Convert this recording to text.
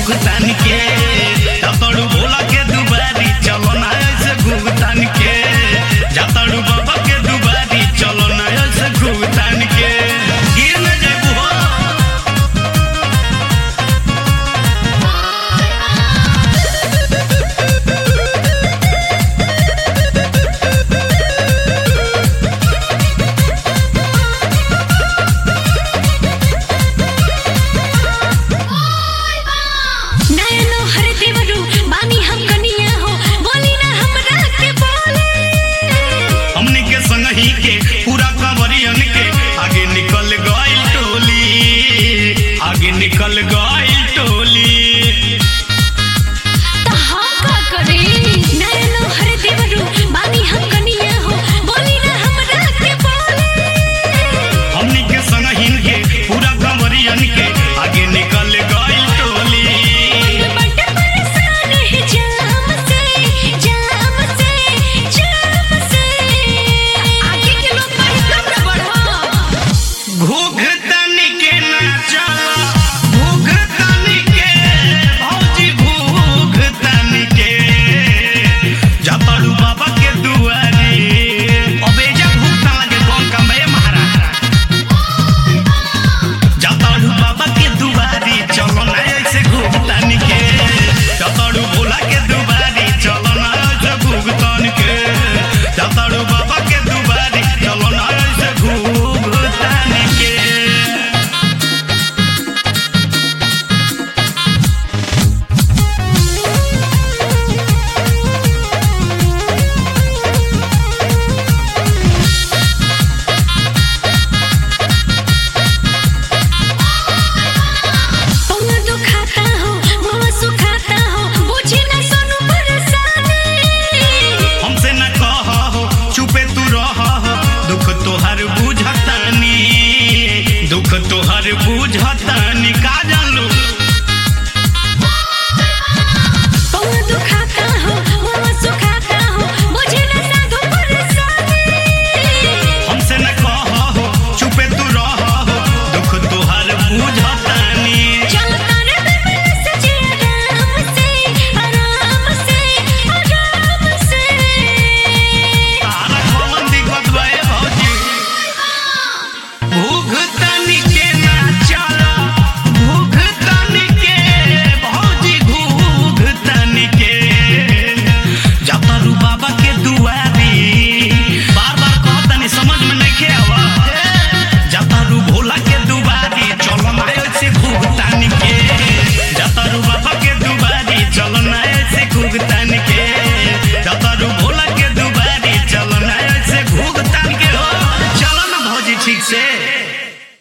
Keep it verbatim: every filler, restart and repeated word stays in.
भुगतान के जाताड़ू भोला के दुबारी चलो ना ऐसे भुगतान के जाताड़ू बाबा के दुबारी चलो ना ऐसे भुगतान के गिर न जाबू हो के पूरा कंवरियन के आगे निकल गई टोली आगे निकल गई टोली तो हम का करी नैनो हर देवरू बानी हम कनिया हो बोली ना हमरा के बोले हमनी के संगहिन के पूरा कंवरियन के आगे निकल गई टोली बट परेशान है जाम से जाम से जाम से आगे के लोग बढ़ कम बढ़ो भुगतान के ना चला भुगतान के भौजी भुगतान के जाताड़ू बाबा के दुआरी अबे जा भुगतान लगे कौन काम है महाराज जाताड़ू बाबा के दुआरी चलो ना ऐसे भुगतान के जाताड़ू भोला के दुआरी चलो ना ऐसे भुगतान के जाताड़ू बाबा के दुआरी चलो ना ऐसे भुगतान के पौना दुखाता हो मुँह सुखाता हो बुझी ना सोनू परेशानी हमसे न कह हो चुपे तू रह हो दुख तोहर बुझतानी दुख तोहर बुझतानी का